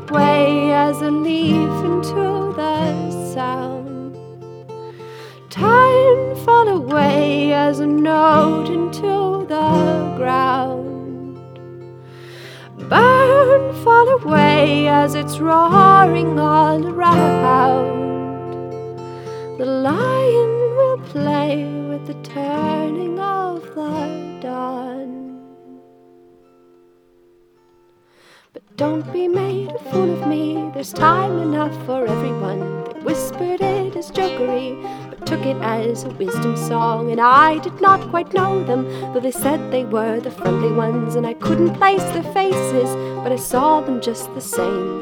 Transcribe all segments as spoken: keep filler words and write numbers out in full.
away as a leaf into the sound. Time fall away as a note into the ground. Burn, fall away as it's roaring all around. The lion will play with the turning of the dawn. But don't be made a fool of me, there's time enough for everyone. They whispered it as jokery, but took it as a wisdom song. And I did not quite know them, though they said they were the friendly ones. And I couldn't place their faces, but I saw them just the same.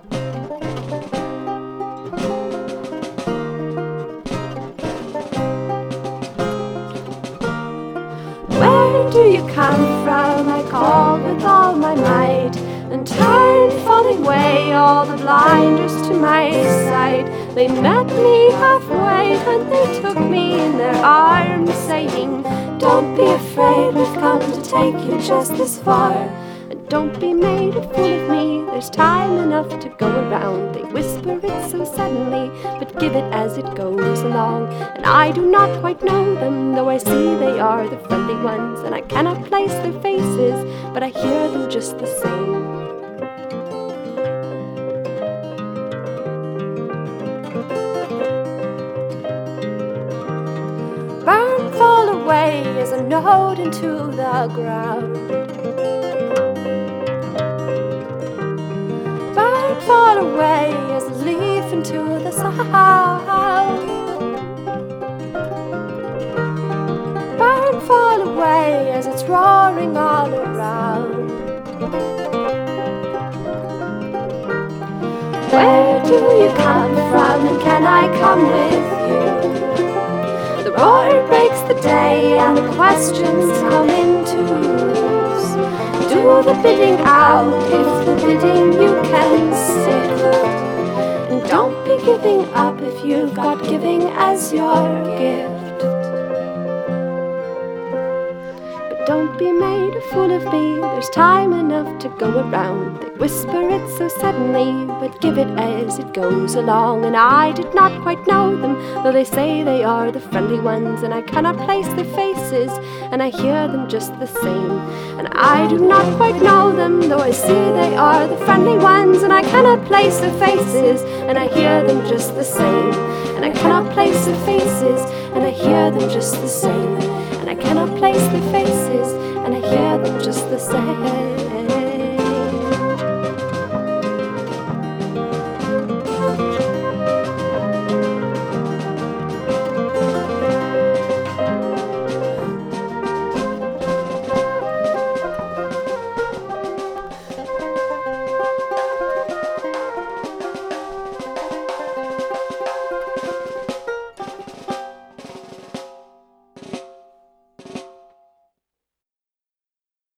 Where do you come from? I called with all my might, and turned, falling away all the blinders to my sight. They met me halfway and they took me in their arms, saying, don't be afraid, we've come to take you just this far. And don't be made a fool of me, there's time enough to go around. They whisper it so suddenly, but give it as it goes along. And I do not quite know them, though I see they are the friendly ones. And I cannot place their faces, but I hear them just the same. Burn, fall away as a note into the ground. Burn, fall away as a leaf into the sound. Burn, fall away as it's roaring all around. Where do you come from, and can I come with you? The roar breaks the day and the questions come in twos. Do the bidding out if the bidding you can sit. And don't be giving up if you've got giving as your gift. But don't be made a fool of me, there's time enough to go around. They whisper it so suddenly, but give it as it goes along. And I did not quite know them, though they say they are the friendly ones. And I cannot place their faces, and I hear them just the same. And I do not quite know them, though I see they are the friendly ones. And I cannot place their faces, and I hear them just the same. And I cannot place their faces, and I hear them just the same. And I cannot place their faces, and I hear them just the same.